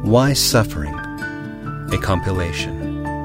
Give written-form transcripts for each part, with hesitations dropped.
Why Suffering? A compilation.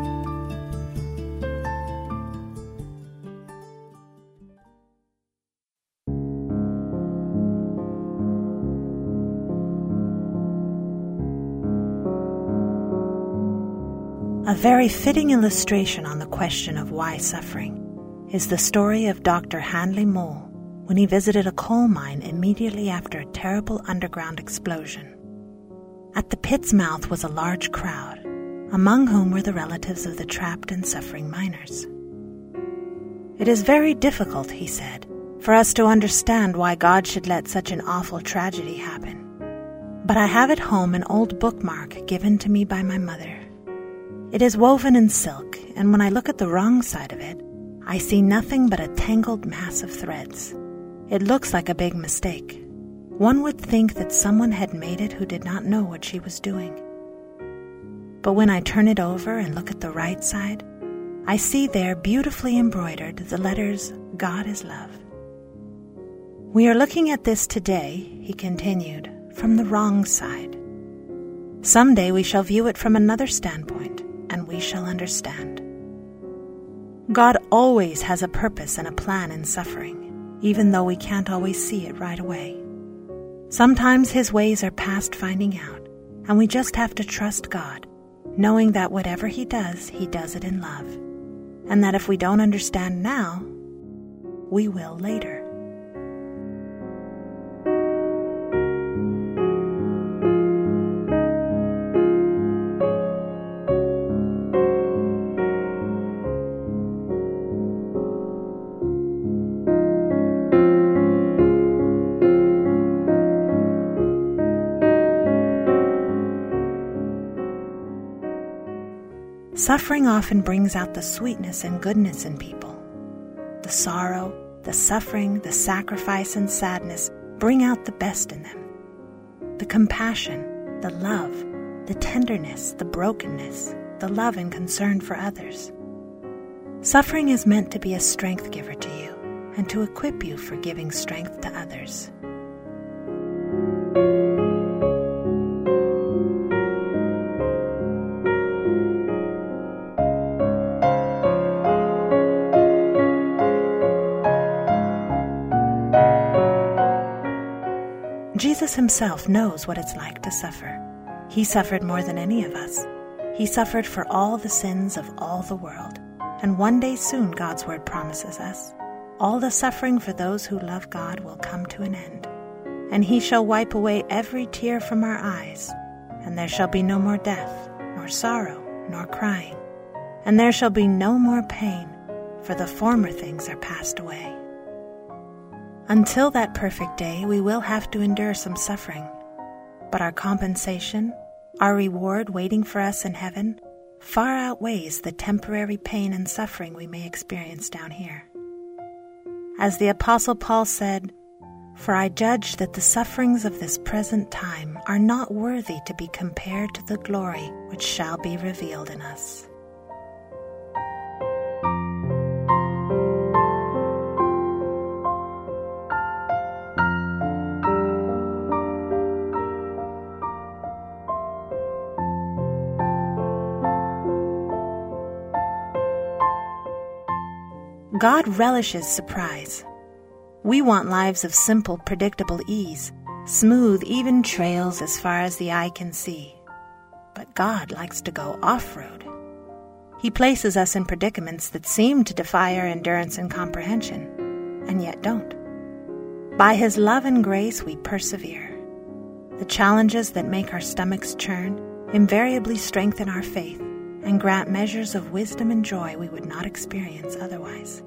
A very fitting illustration on the question of why suffering is the story of Dr. Handley Mole when he visited a coal mine immediately after a terrible underground explosion. At the pit's mouth was a large crowd, among whom were the relatives of the trapped and suffering miners. "It is very difficult," he said, "for us to understand why God should let such an awful tragedy happen. But I have at home an old bookmark given to me by my mother. It is woven in silk, and when I look at the wrong side of it, I see nothing but a tangled mass of threads. It looks like a big mistake. One would think that someone had made it who did not know what she was doing. But when I turn it over and look at the right side, I see there beautifully embroidered the letters, God is love. We are looking at this today," he continued, "from the wrong side. Someday we shall view it from another standpoint, and we shall understand. God always has a purpose and a plan in suffering, even though we can't always see it right away. Sometimes his ways are past finding out, and we just have to trust God, knowing that whatever he does it in love, and that if we don't understand now, we will later." Suffering often brings out the sweetness and goodness in people. The sorrow, the suffering, the sacrifice, and sadness bring out the best in them. The compassion, the love, the tenderness, the brokenness, the love and concern for others. Suffering is meant to be a strength giver to you and to equip you for giving strength to others. Jesus himself knows what it's like to suffer. He suffered more than any of us. He suffered for all the sins of all the world. And one day soon, God's word promises us, all the suffering for those who love God will come to an end. And he shall wipe away every tear from our eyes. And there shall be no more death, nor sorrow, nor crying. And there shall be no more pain, for the former things are passed away. Until that perfect day, we will have to endure some suffering. But our compensation, our reward waiting for us in heaven, far outweighs the temporary pain and suffering we may experience down here. As the Apostle Paul said, "For I judge that the sufferings of this present time are not worthy to be compared to the glory which shall be revealed in us." God relishes surprise. We want lives of simple, predictable ease, smooth, even trails as far as the eye can see. But God likes to go off-road. He places us in predicaments that seem to defy our endurance and comprehension, and yet don't. By his love and grace, we persevere. The challenges that make our stomachs churn invariably strengthen our faith and grant measures of wisdom and joy we would not experience otherwise.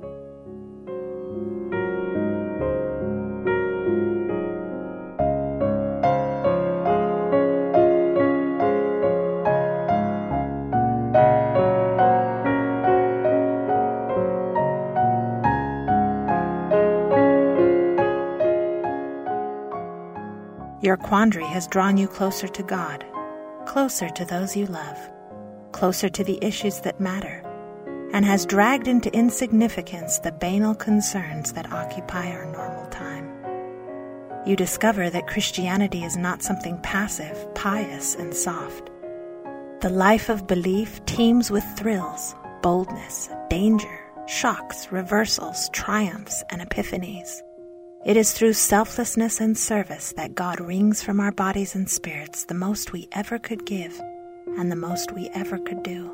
Your quandary has drawn you closer to God, closer to those you love, closer to the issues that matter, and has dragged into insignificance the banal concerns that occupy our normal time. you discover that Christianity is not something passive, pious, and soft. The life of belief teems with thrills, boldness, danger, shocks, reversals, triumphs, and epiphanies. It is through selflessness and service that God wrings from our bodies and spirits the most we ever could give and the most we ever could do.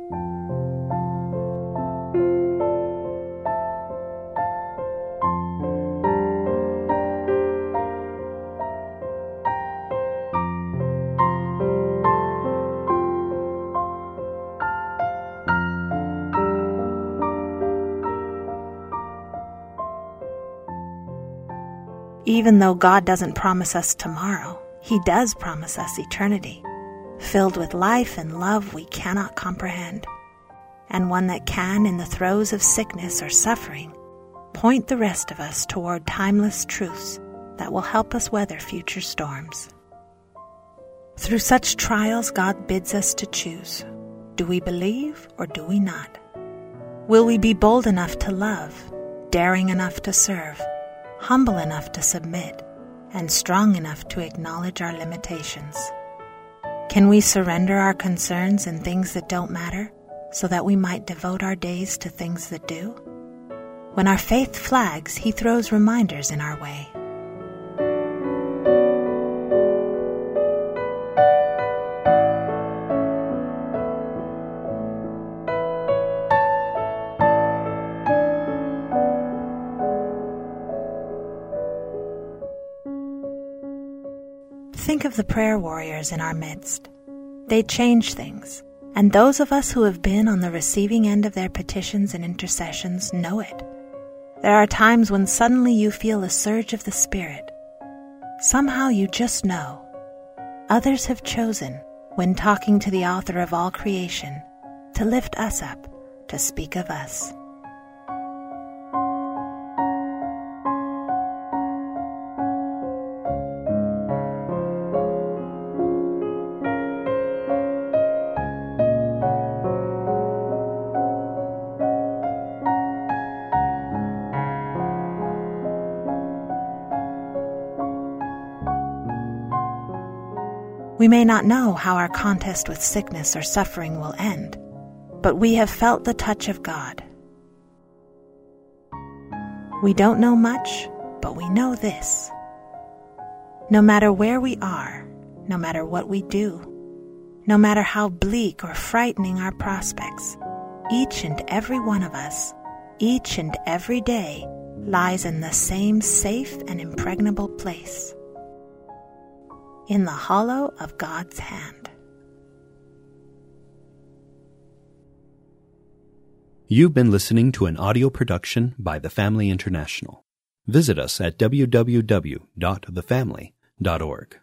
Even though God doesn't promise us tomorrow, He does promise us eternity, filled with life and love we cannot comprehend, and one that can, in the throes of sickness or suffering, point the rest of us toward timeless truths that will help us weather future storms. Through such trials, God bids us to choose. Do we believe or do we not? Will we be bold enough to love, daring enough to serve, humble enough to submit, and strong enough to acknowledge our limitations? Can we surrender our concerns and things that don't matter so that we might devote our days to things that do? When our faith flags, He throws reminders in our way. Think of the prayer warriors in our midst. They change things, and those of us who have been on the receiving end of their petitions and intercessions know it. There are times when suddenly you feel a surge of the Spirit. Somehow you just know. Others have chosen, when talking to the author of all creation, to lift us up, to speak of us. We may not know how our contest with sickness or suffering will end, but we have felt the touch of God. We don't know much, but we know this. No matter where we are, no matter what we do, no matter how bleak or frightening our prospects, each and every one of us, each and every day, lies in the same safe and impregnable place, in the hollow of God's hand. You've been listening to an audio production by The Family International. Visit us at www.thefamily.org.